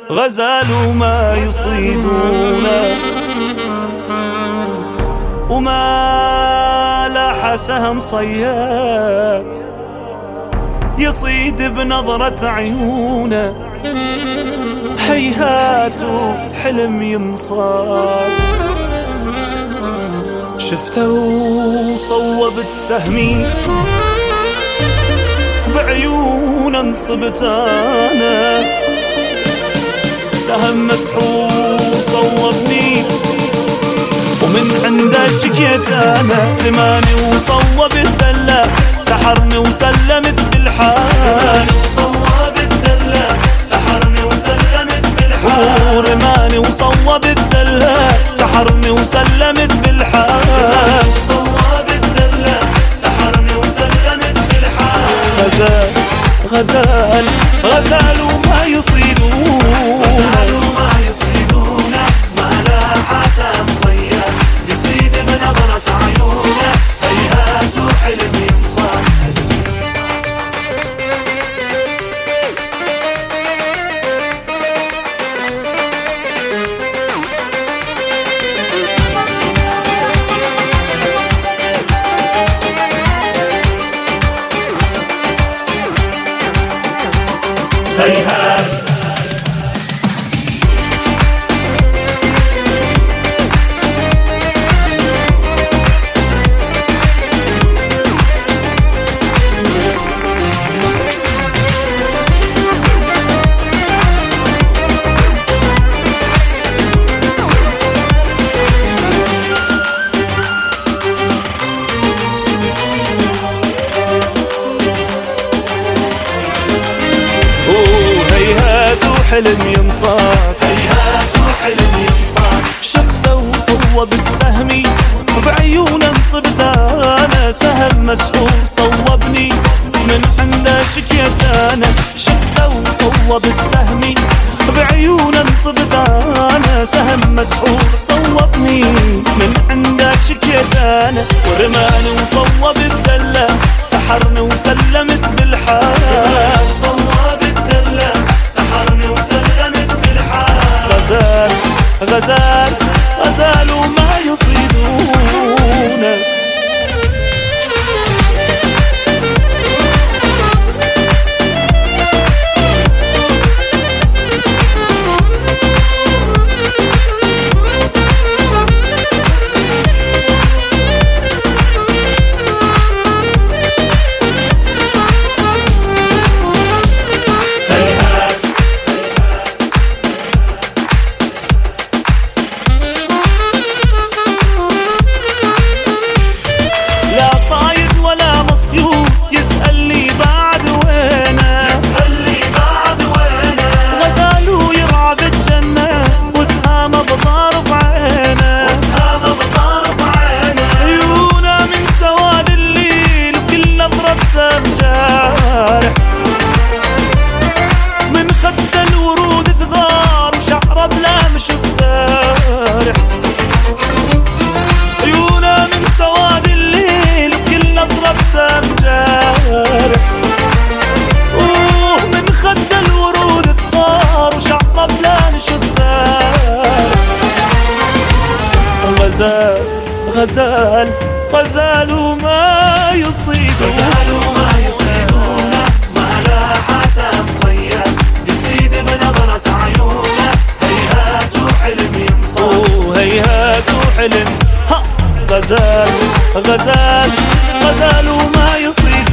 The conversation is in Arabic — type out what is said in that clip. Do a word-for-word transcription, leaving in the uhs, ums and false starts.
غزال وما يصيدونه وما لاح سهم صياد يصيد بنظرة عيونه. هيهات حلم ينصاد شفته وصوبت سهمي بعيون انصبت انا. سهم مسحور صوبني ومن عنده شكيت انا. رماني وصوب الدلة سحرني وسلمت بالحال. وصوب الدلة سحرني وسلمت بالحال. ورماني وصوب الدلة سحرني وسلمت بالحال. وصوب الدلة سحرني وسلمت بالحال. غزال غزال غزال وما يصيدون. غزال وما يصيدون ما لاح سهم صياد يصيد بنظرة عيونه. هيهات حلم ينصاد. هيهات حلم ينصاد. هيهات حلم ينصاد. شفته وصوبت سهمي بعيون انصبت انا. سهم مسحور صوبني من عنده شكيت انا. شفته وصوبت سهمي بعيون انصبت انا. سهم مسحور صوبني من عنده شكيت انا. ورماني وصوب الدلة سحرني وسلمت بالحال. صوب الدلة سحرني وسلمت بالحال. غزال غزال غزال وما يصيدونه. يسألني بعد وينه. يسألني بعد وينه. غزال ويرعى بالجنة وسهامه بطارف عينه. وسهامه بطارف عينه. عيونه من سواد الليل وكل نظرة بسام جارح. من خد الورود تغار وشعره بلا مشط سارح. عيونه من سواد الليل وكل نظرة بسام جارح. اوه من خد الورود الثار وشعره بلا نشط سارح. غزال غزال غزال وما يصيدون. غزال وما يصيدون ما لاح سهم صياد يصيد بنظرة عيونه. هيهات حلم ينصاد. اوه هيهات حلم. ها غزال غزال غزال وما يصيدون.